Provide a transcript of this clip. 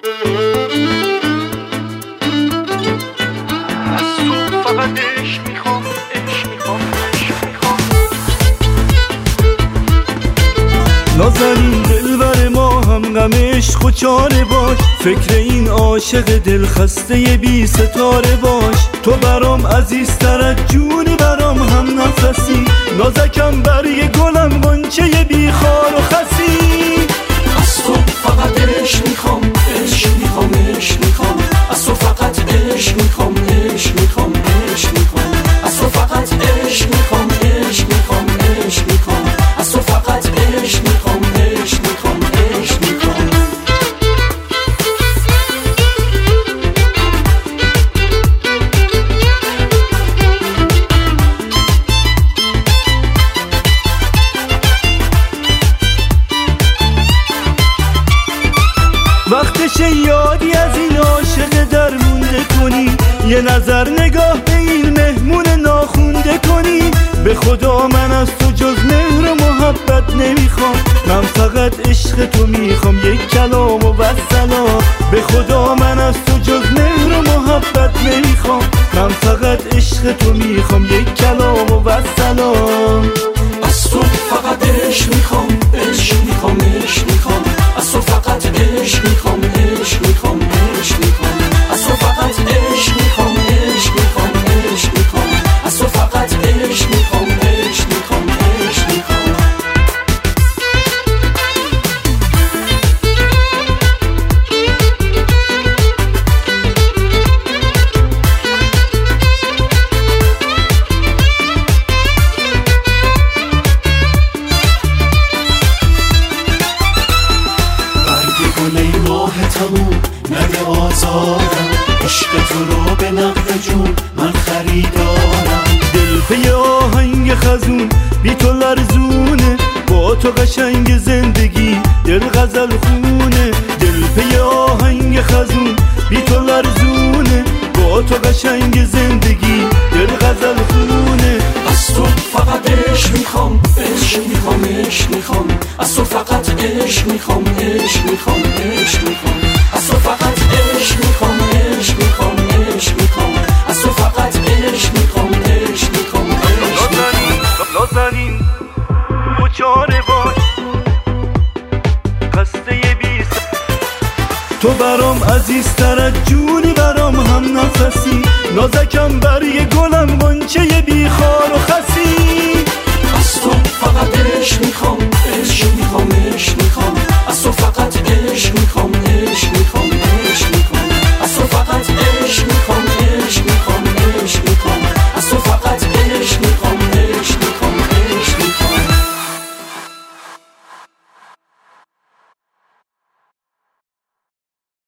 نازنین دلبر ما هم غم عشق و چاره باش، فکر این عاشق دلخسته بی ستاره باش. تو برام عزیزتر از جونی، برام هم نفسی، نازکم برگ گلم غنچه بی خار و خسی. از تو فقط عشق میخوام، عشق میخوام، عشق میخوام، از تو فقط عشق میخوام، عشق میخوام، عشق میخوام، از تو فقط عشق میخوام، عشق میخوام، عشق میخوام، از تو فقط عشق میخوام، عشق میخوام، عشق میخوام. وقتش یادی از این عاشق درمونده کنی، یه نظر نگاه به این مهمون ناخونده کنی. به خدا من از تو جز مهر و محبت نمیخوام، من فقط عشق تو میخوام، یک کلام و سلام. به خدا من از تو جز مهر و محبت نمیخوام، من فقط عشق تو میخوام، یک کلام و سلام. از تو فقط عشق میخوام، عشق میخوام، عشق میخوام، از تو فقط عشق میخوام، عشق میخوام، عشق میخوام، از تو فقط عشق میخوام، عشق میخوام، عشق میخوام، از تو فقط عشق میخوام، عشق میخوام، عشق میخوام. نده آزارم، عشق تو رو به نقد جون من خریدارم. دل پی آهنگ خزون بی تو لرزونه، با تو قشنگ زندگی دل غزل خونه. دل پی آهنگ خزون بی تو لرزونه، با تو قشنگ زندگی دل غزل خونه. از تو فقط عشق میخوام، عشق میخوام، عشق میخوام، از تو فقط عشق میخوام، عشق میخوام، عشق میخوام، از تو فقط عشق میخوام، عشق میخوام، عشق میخوام، از تو فقط عشق میخوام، عشق میخوام، عشق میخوام. نازنین و چاره باش، خسته بیست. تو برام عزیزتر از جونی، برام هم نفسی، نازکم برگ گلم غنچه بی خار و خسی. از تو فقط عشق میخوام، عشق میخوام، عشق میخوام، از تو فقط عشق میخوام،